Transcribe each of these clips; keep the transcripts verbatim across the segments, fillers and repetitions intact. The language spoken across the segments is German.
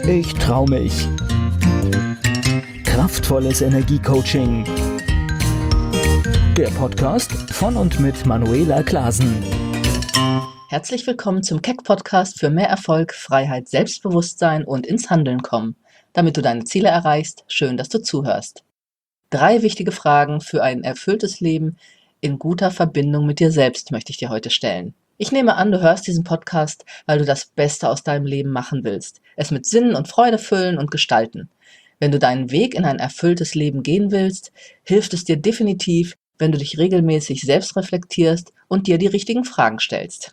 Ich trau mich. Kraftvolles Energiecoaching. Der Podcast von und mit Manuela Klasen. Herzlich willkommen zum Keck Podcast für mehr Erfolg, Freiheit, Selbstbewusstsein und ins Handeln kommen. Damit du deine Ziele erreichst, schön, dass du zuhörst. Drei wichtige Fragen für ein erfülltes Leben in guter Verbindung mit dir selbst möchte ich dir heute stellen. Ich nehme an, du hörst diesen Podcast, weil du das Beste aus deinem Leben machen willst, es mit Sinn und Freude füllen und gestalten. Wenn du deinen Weg in ein erfülltes Leben gehen willst, hilft es dir definitiv, wenn du dich regelmäßig selbst reflektierst und dir die richtigen Fragen stellst.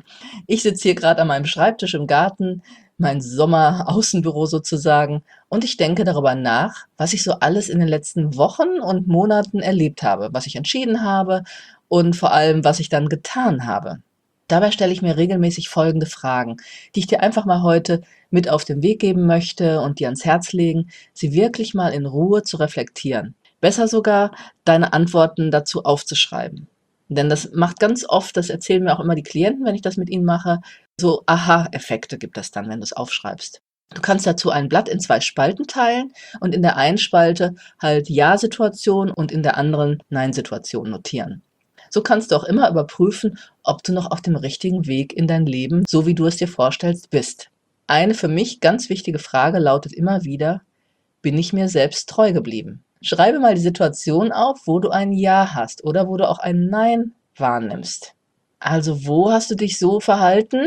Ich sitze hier gerade an meinem Schreibtisch im Garten, mein Sommer-Außenbüro sozusagen, und ich denke darüber nach, was ich so alles in den letzten Wochen und Monaten erlebt habe, was ich entschieden habe und vor allem, was ich dann getan habe. Dabei stelle ich mir regelmäßig folgende Fragen, die ich dir einfach mal heute mit auf den Weg geben möchte und dir ans Herz legen, sie wirklich mal in Ruhe zu reflektieren. Besser sogar, deine Antworten dazu aufzuschreiben. Denn das macht ganz oft, das erzählen mir auch immer die Klienten, wenn ich das mit ihnen mache, so Aha-Effekte gibt es dann, wenn du es aufschreibst. Du kannst dazu ein Blatt in zwei Spalten teilen und in der einen Spalte halt Ja-Situation und in der anderen Nein-Situation notieren. So kannst du auch immer überprüfen, ob du noch auf dem richtigen Weg in dein Leben, so wie du es dir vorstellst, bist. Eine für mich ganz wichtige Frage lautet immer wieder: Bin ich mir selbst treu geblieben? Schreibe mal die Situation auf, wo du ein Ja hast oder wo du auch ein Nein wahrnimmst. Also wo hast du dich so verhalten,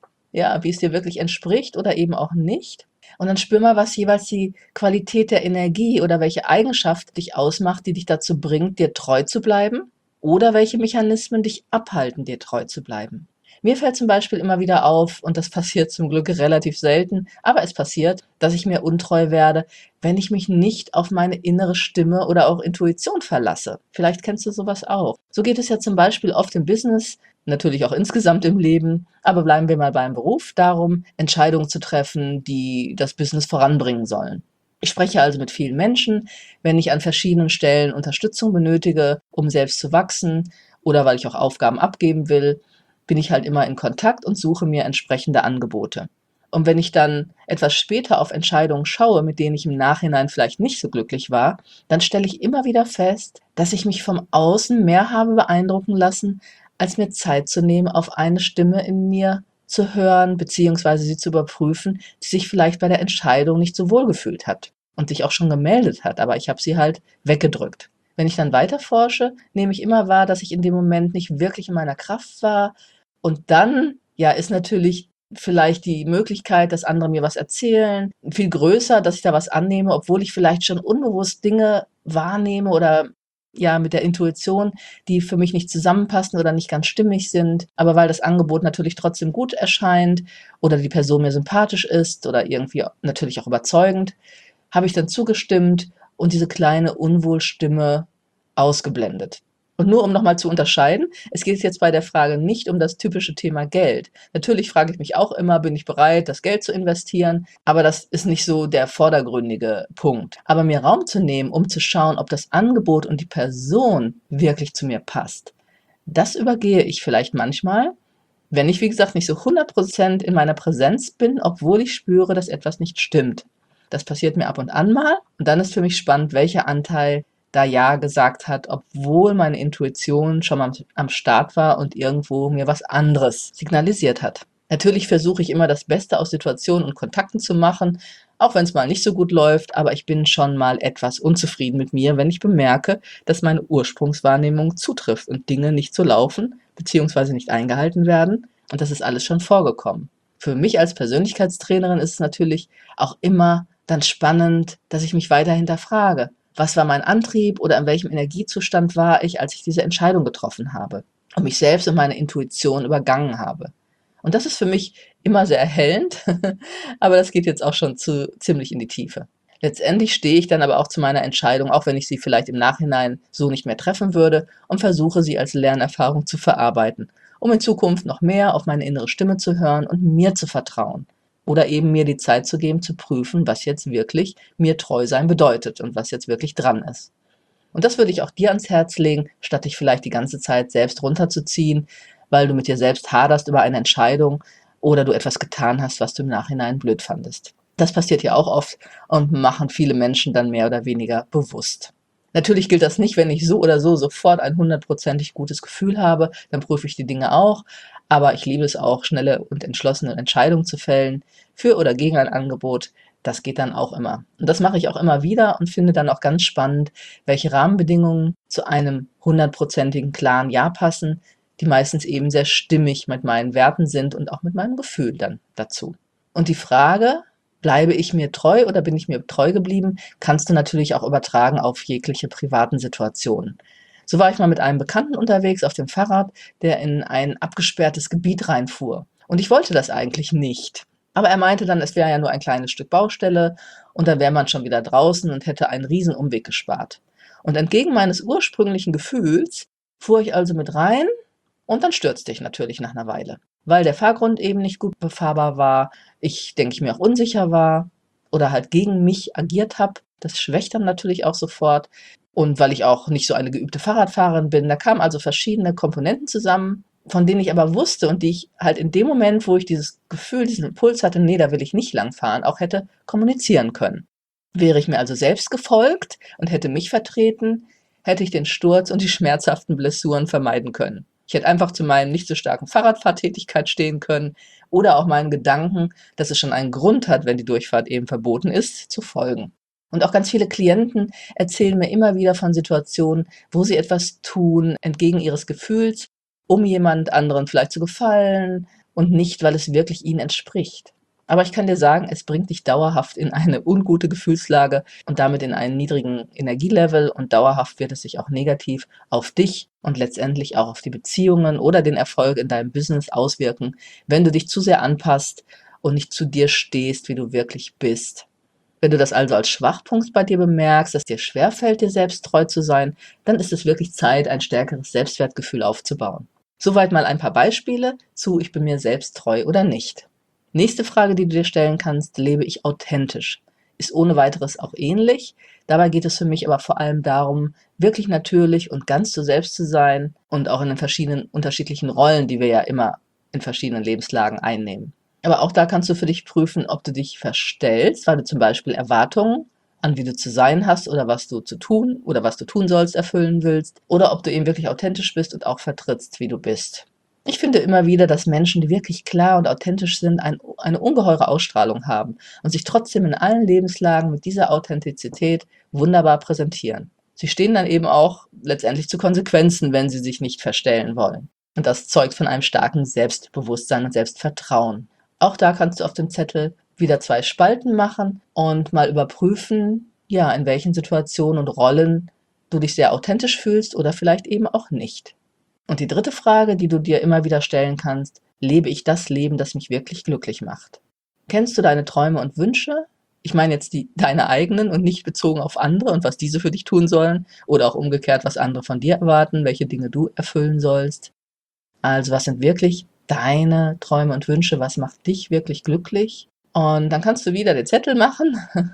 ja, wie es dir wirklich entspricht oder eben auch nicht? Und dann spür mal, was jeweils die Qualität der Energie oder welche Eigenschaft dich ausmacht, die dich dazu bringt, dir treu zu bleiben, oder welche Mechanismen dich abhalten, dir treu zu bleiben. Mir fällt zum Beispiel immer wieder auf, und das passiert zum Glück relativ selten, aber es passiert, dass ich mir untreu werde, wenn ich mich nicht auf meine innere Stimme oder auch Intuition verlasse. Vielleicht kennst du sowas auch. So geht es ja zum Beispiel oft im Business, natürlich auch insgesamt im Leben, aber bleiben wir mal beim Beruf, darum, Entscheidungen zu treffen, die das Business voranbringen sollen. Ich spreche also mit vielen Menschen, wenn ich an verschiedenen Stellen Unterstützung benötige, um selbst zu wachsen oder weil ich auch Aufgaben abgeben will, bin ich halt immer in Kontakt und suche mir entsprechende Angebote. Und wenn ich dann etwas später auf Entscheidungen schaue, mit denen ich im Nachhinein vielleicht nicht so glücklich war, dann stelle ich immer wieder fest, dass ich mich vom Außen mehr habe beeindrucken lassen, als mir Zeit zu nehmen, auf eine Stimme in mir zu hören bzw. sie zu überprüfen, die sich vielleicht bei der Entscheidung nicht so wohl gefühlt hat und sich auch schon gemeldet hat, aber ich habe sie halt weggedrückt. Wenn ich dann weiter forsche, nehme ich immer wahr, dass ich in dem Moment nicht wirklich in meiner Kraft war, und dann, ja, ist natürlich vielleicht die Möglichkeit, dass andere mir was erzählen, viel größer, dass ich da was annehme, obwohl ich vielleicht schon unbewusst Dinge wahrnehme oder ja, mit der Intuition, die für mich nicht zusammenpassen oder nicht ganz stimmig sind. Aber weil das Angebot natürlich trotzdem gut erscheint oder die Person mir sympathisch ist oder irgendwie natürlich auch überzeugend, habe ich dann zugestimmt und diese kleine Unwohlstimme ausgeblendet. Und nur um nochmal zu unterscheiden, es geht jetzt bei der Frage nicht um das typische Thema Geld. Natürlich frage ich mich auch immer, bin ich bereit, das Geld zu investieren? Aber das ist nicht so der vordergründige Punkt. Aber mir Raum zu nehmen, um zu schauen, ob das Angebot und die Person wirklich zu mir passt, das übergehe ich vielleicht manchmal, wenn ich, wie gesagt, nicht so hundert Prozent in meiner Präsenz bin, obwohl ich spüre, dass etwas nicht stimmt. Das passiert mir ab und an mal, und dann ist für mich spannend, welcher Anteil da Ja gesagt hat, obwohl meine Intuition schon mal am Start war und irgendwo mir was anderes signalisiert hat. Natürlich versuche ich immer, das Beste aus Situationen und Kontakten zu machen, auch wenn es mal nicht so gut läuft, aber ich bin schon mal etwas unzufrieden mit mir, wenn ich bemerke, dass meine Ursprungswahrnehmung zutrifft und Dinge nicht so laufen bzw. nicht eingehalten werden, und das ist alles schon vorgekommen. Für mich als Persönlichkeitstrainerin ist es natürlich auch immer dann spannend, dass ich mich weiter hinterfrage. Was war mein Antrieb oder in welchem Energiezustand war ich, als ich diese Entscheidung getroffen habe und mich selbst und meine Intuition übergangen habe? Und das ist für mich immer sehr erhellend, aber das geht jetzt auch schon zu ziemlich in die Tiefe. Letztendlich stehe ich dann aber auch zu meiner Entscheidung, auch wenn ich sie vielleicht im Nachhinein so nicht mehr treffen würde, und versuche sie als Lernerfahrung zu verarbeiten, um in Zukunft noch mehr auf meine innere Stimme zu hören und mir zu vertrauen. Oder eben mir die Zeit zu geben, zu prüfen, was jetzt wirklich mir treu sein bedeutet und was jetzt wirklich dran ist. Und das würde ich auch dir ans Herz legen, statt dich vielleicht die ganze Zeit selbst runterzuziehen, weil du mit dir selbst haderst über eine Entscheidung oder du etwas getan hast, was du im Nachhinein blöd fandest. Das passiert ja auch oft und machen viele Menschen dann mehr oder weniger bewusst. Natürlich gilt das nicht, wenn ich so oder so sofort ein hundertprozentig gutes Gefühl habe, dann prüfe ich die Dinge auch. Aber ich liebe es auch, schnelle und entschlossene Entscheidungen zu fällen für oder gegen ein Angebot. Das geht dann auch immer. Und das mache ich auch immer wieder und finde dann auch ganz spannend, welche Rahmenbedingungen zu einem hundertprozentigen klaren Ja passen, die meistens eben sehr stimmig mit meinen Werten sind und auch mit meinem Gefühl dann dazu. Und die Frage, bleibe ich mir treu oder bin ich mir treu geblieben, kannst du natürlich auch übertragen auf jegliche privaten Situationen. So war ich mal mit einem Bekannten unterwegs auf dem Fahrrad, der in ein abgesperrtes Gebiet reinfuhr. Und ich wollte das eigentlich nicht. Aber er meinte dann, es wäre ja nur ein kleines Stück Baustelle und dann wäre man schon wieder draußen und hätte einen riesen Umweg gespart. Und entgegen meines ursprünglichen Gefühls fuhr ich also mit rein und dann stürzte ich natürlich nach einer Weile, weil der Fahrgrund eben nicht gut befahrbar war, ich, denke ich mir, auch unsicher war oder halt gegen mich agiert habe. Das schwächt dann natürlich auch sofort. Und weil ich auch nicht so eine geübte Fahrradfahrerin bin, da kamen also verschiedene Komponenten zusammen, von denen ich aber wusste und die ich halt in dem Moment, wo ich dieses Gefühl, diesen Impuls hatte, nee, da will ich nicht lang fahren, auch hätte kommunizieren können. Wäre ich mir also selbst gefolgt und hätte mich vertreten, hätte ich den Sturz und die schmerzhaften Blessuren vermeiden können. Ich hätte einfach zu meinen nicht so starken Fahrradfahrtätigkeit stehen können oder auch meinen Gedanken, dass es schon einen Grund hat, wenn die Durchfahrt eben verboten ist, zu folgen. Und auch ganz viele Klienten erzählen mir immer wieder von Situationen, wo sie etwas tun, entgegen ihres Gefühls, um jemand anderen vielleicht zu gefallen und nicht, weil es wirklich ihnen entspricht. Aber ich kann dir sagen, es bringt dich dauerhaft in eine ungute Gefühlslage und damit in einen niedrigen Energielevel und dauerhaft wird es sich auch negativ auf dich und letztendlich auch auf die Beziehungen oder den Erfolg in deinem Business auswirken, wenn du dich zu sehr anpasst und nicht zu dir stehst, wie du wirklich bist. Wenn du das also als Schwachpunkt bei dir bemerkst, dass dir schwerfällt, dir selbst treu zu sein, dann ist es wirklich Zeit, ein stärkeres Selbstwertgefühl aufzubauen. Soweit mal ein paar Beispiele zu ich bin mir selbst treu oder nicht. Nächste Frage, die du dir stellen kannst, lebe ich authentisch? Ist ohne weiteres auch ähnlich. Dabei geht es für mich aber vor allem darum, wirklich natürlich und ganz du selbst zu sein und auch in den verschiedenen unterschiedlichen Rollen, die wir ja immer in verschiedenen Lebenslagen einnehmen. Aber auch da kannst du für dich prüfen, ob du dich verstellst, weil du zum Beispiel Erwartungen an wie du zu sein hast oder was du zu tun oder was du tun sollst, erfüllen willst, oder ob du eben wirklich authentisch bist und auch vertrittst, wie du bist. Ich finde immer wieder, dass Menschen, die wirklich klar und authentisch sind, ein, eine ungeheure Ausstrahlung haben und sich trotzdem in allen Lebenslagen mit dieser Authentizität wunderbar präsentieren. Sie stehen dann eben auch letztendlich zu Konsequenzen, wenn sie sich nicht verstellen wollen. Und das zeugt von einem starken Selbstbewusstsein und Selbstvertrauen. Auch da kannst du auf dem Zettel wieder zwei Spalten machen und mal überprüfen, ja, in welchen Situationen und Rollen du dich sehr authentisch fühlst oder vielleicht eben auch nicht. Und die dritte Frage, die du dir immer wieder stellen kannst, lebe ich das Leben, das mich wirklich glücklich macht? Kennst du deine Träume und Wünsche? Ich meine jetzt die, deine eigenen und nicht bezogen auf andere und was diese für dich tun sollen oder auch umgekehrt, was andere von dir erwarten, welche Dinge du erfüllen sollst. Also was sind wirklich deine Träume und Wünsche? Was macht dich wirklich glücklich? Und dann kannst du wieder den Zettel machen,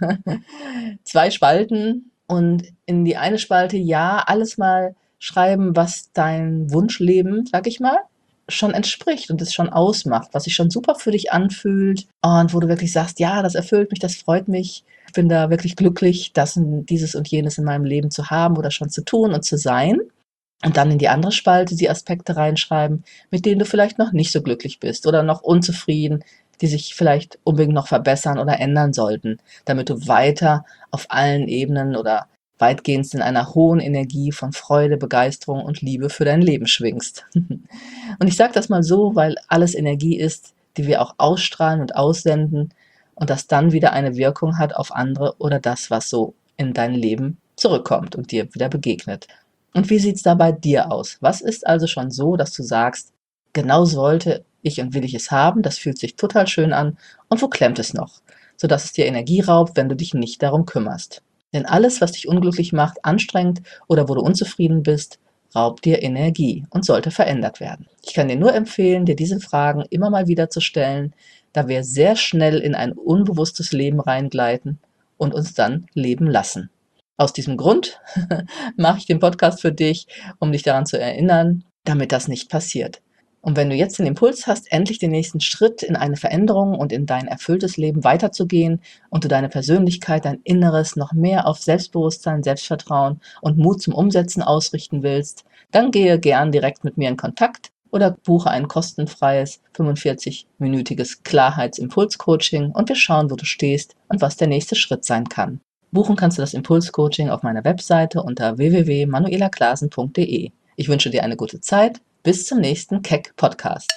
zwei Spalten und in die eine Spalte ja alles mal schreiben, was dein Wunschleben, sag ich mal, schon entspricht und es schon ausmacht, was sich schon super für dich anfühlt und wo du wirklich sagst, ja, das erfüllt mich, das freut mich, ich bin da wirklich glücklich, das und dieses und jenes in meinem Leben zu haben oder schon zu tun und zu sein. Und dann in die andere Spalte die Aspekte reinschreiben, mit denen du vielleicht noch nicht so glücklich bist oder noch unzufrieden, die sich vielleicht unbedingt noch verbessern oder ändern sollten, damit du weiter auf allen Ebenen oder weitgehend in einer hohen Energie von Freude, Begeisterung und Liebe für dein Leben schwingst. Und ich sage das mal so, weil alles Energie ist, die wir auch ausstrahlen und aussenden und das dann wieder eine Wirkung hat auf andere oder das, was so in dein Leben zurückkommt und dir wieder begegnet. Und wie sieht es da bei dir aus? Was ist also schon so, dass du sagst, genau sollte ich und will ich es haben, das fühlt sich total schön an und wo klemmt es noch, sodass es dir Energie raubt, wenn du dich nicht darum kümmerst. Denn alles, was dich unglücklich macht, anstrengend oder wo du unzufrieden bist, raubt dir Energie und sollte verändert werden. Ich kann dir nur empfehlen, dir diese Fragen immer mal wieder zu stellen, da wir sehr schnell in ein unbewusstes Leben reingleiten und uns dann leben lassen. Aus diesem Grund mache ich den Podcast für dich, um dich daran zu erinnern, damit das nicht passiert. Und wenn du jetzt den Impuls hast, endlich den nächsten Schritt in eine Veränderung und in dein erfülltes Leben weiterzugehen und du deine Persönlichkeit, dein Inneres noch mehr auf Selbstbewusstsein, Selbstvertrauen und Mut zum Umsetzen ausrichten willst, dann gehe gern direkt mit mir in Kontakt oder buche ein kostenfreies fünfundvierzig-minütiges Klarheitsimpuls-Coaching und wir schauen, wo du stehst und was der nächste Schritt sein kann. Buchen kannst du das Impuls-Coaching auf meiner Webseite unter w w w punkt manuela klasen punkt d e. Ich wünsche dir eine gute Zeit. Bis zum nächsten Keck-Podcast.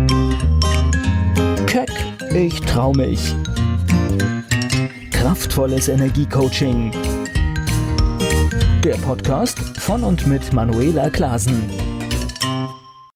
Keck, ich trau mich. Kraftvolles Energiecoaching. Der Podcast von und mit Manuela Klasen.